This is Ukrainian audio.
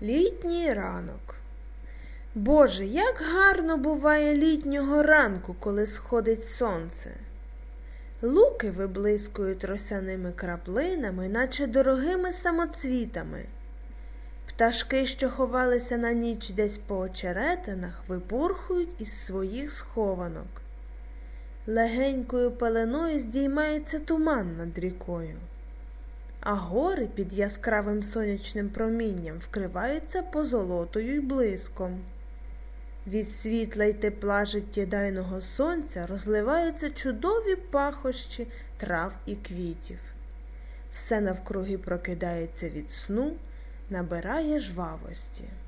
Літній ранок. Боже, як гарно буває літнього ранку, коли сходить сонце. Луки виблискують росяними краплинами, наче дорогими самоцвітами. Пташки, що ховалися на ніч десь по очеретинах, випурхують із своїх схованок. Легенькою пеленою здіймається туман над рікою, а гори під яскравим сонячним промінням вкриваються позолотою й блиском. Від світла й тепла життєдайного сонця розливаються чудові пахощі трав і квітів. Все навкруги прокидається від сну, набирає жвавості.